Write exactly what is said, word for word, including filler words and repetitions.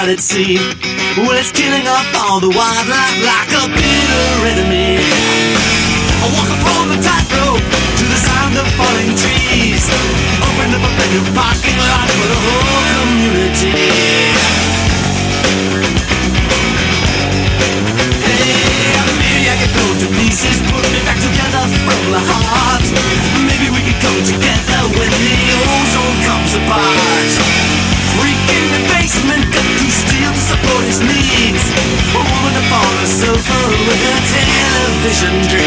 out at sea. Well, it's killing off all the wildlife like a bitter enemy. I walk upon the tightrope to the sound of falling trees. Open up a brand new parking lot for the whole community. Hey, maybe I could go to pieces, put me back together from the heart. Maybe we could come together when the ozone comes apart. Freak in the basement, got to steal to support his needs. A woman upon a sofa with a television dream.